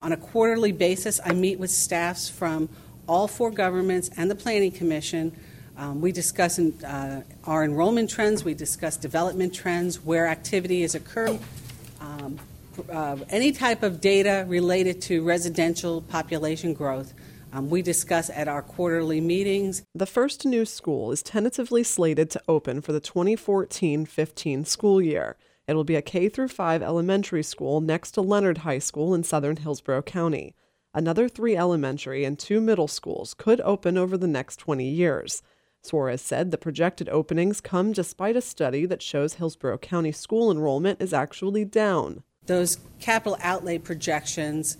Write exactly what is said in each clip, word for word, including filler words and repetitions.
On a quarterly basis, I meet with staffs from all four governments and the Planning Commission. Um, we discuss uh, our enrollment trends, we discuss development trends, where activity is occurring, um, uh, any type of data related to residential population growth. Um, we discuss at our quarterly meetings. The first new school is tentatively slated to open for the twenty fourteen fifteen school year. It will be a K through five elementary school next to Leonard High School in southern Hillsborough County. Another three elementary and two middle schools could open over the next twenty years. Suarez said the projected openings come despite a study that shows Hillsborough County school enrollment is actually down. Those capital outlay projections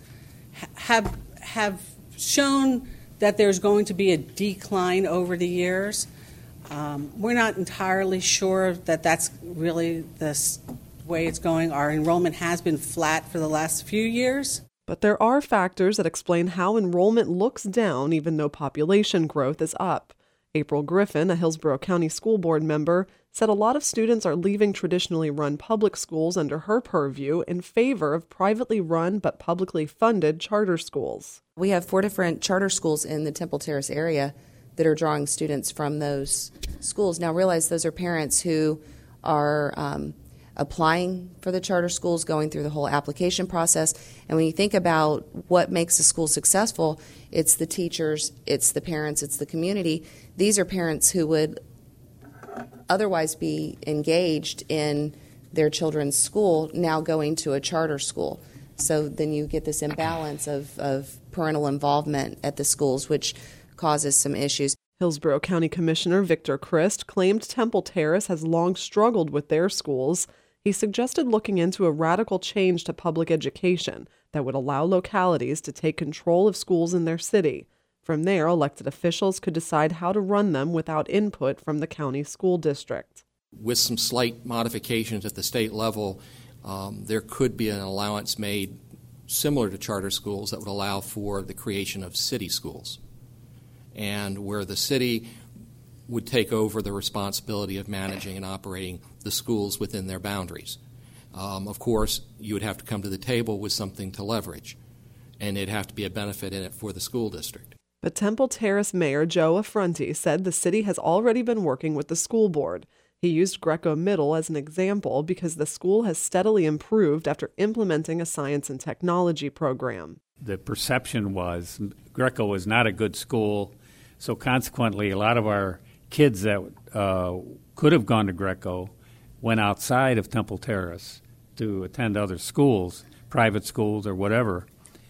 have have shown that there's going to be a decline over the years. Um, we're not entirely sure that that's really the way it's going. Our enrollment has been flat for the last few years. But there are factors that explain how enrollment looks down even though population growth is up. April Griffin, a Hillsborough County School Board member, said a lot of students are leaving traditionally run public schools under her purview in favor of privately run but publicly funded charter schools. We have four different charter schools in the Temple Terrace area that are drawing students from those schools. Now realize those are parents who are um, applying for the charter schools, going through the whole application process. And when you think about what makes a school successful, it's the teachers, it's the parents, it's the community. These are parents who would otherwise be engaged in their children's school, now going to a charter school. So then you get this imbalance of, of parental involvement at the schools, which causes some issues. Hillsborough County Commissioner Victor Christ claimed Temple Terrace has long struggled with their schools. He suggested looking into a radical change to public education that would allow localities to take control of schools in their city. From there, elected officials could decide how to run them without input from the county school district. With some slight modifications at the state level, um, there could be an allowance made similar to charter schools that would allow for the creation of city schools, and where the city would take over the responsibility of managing and operating the schools within their boundaries. Um, of course, you would have to come to the table with something to leverage, and it'd have to be a benefit in it for the school district. But Temple Terrace Mayor Joe Affronti said the city has already been working with the school board. He used Greco Middle as an example because the school has steadily improved after implementing a science and technology program. The perception was Greco was not a good school, so consequently a lot of our kids that uh, could have gone to Greco went outside of Temple Terrace to attend other schools, private schools or whatever,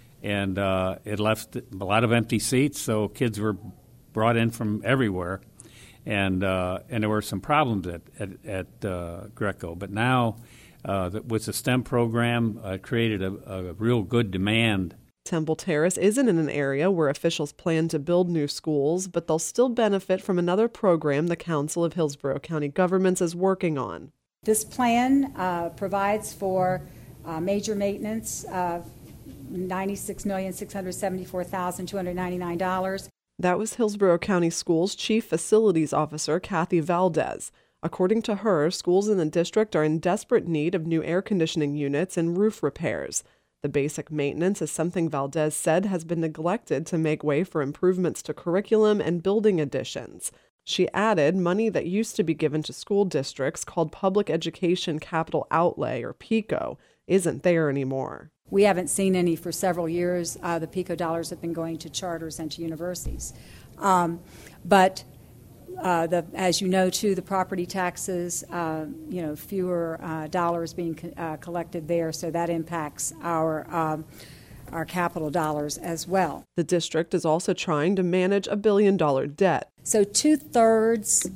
and uh, it left a lot of empty seats, so kids were brought in from everywhere, and uh, and there were some problems at, at, at uh, Greco. But now, uh, with the STEM program, uh, it created a, a real good demand. Temple Terrace isn't in an area where officials plan to build new schools, but they'll still benefit from another program the Council of Hillsborough County Governments is working on. This plan uh, provides for uh, major maintenance of ninety-six million six hundred seventy-four thousand two hundred ninety-nine dollars. That was Hillsborough County Schools Chief Facilities Officer Kathy Valdez. According to her, schools in the district are in desperate need of new air conditioning units and roof repairs. The basic maintenance is something Valdez said has been neglected to make way for improvements to curriculum and building additions. She added money that used to be given to school districts called Public Education Capital Outlay, or PICO, isn't there anymore. We haven't seen any for several years. Uh, the PICO dollars have been going to charters and to universities. Um, but uh, the, as you know, too, the property taxes, uh, you know, fewer uh, dollars being co- uh, collected there, so that impacts our um, our capital dollars as well. The district is also trying to manage a billion-dollar debt. So two-thirds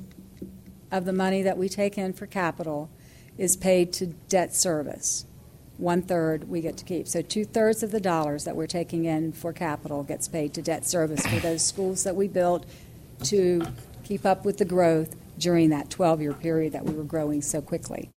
of the money that we take in for capital is paid to debt service. One-third we get to keep. So two-thirds of the dollars that we're taking in for capital gets paid to debt service for those schools that we built to keep up with the growth during that twelve-year period that we were growing so quickly.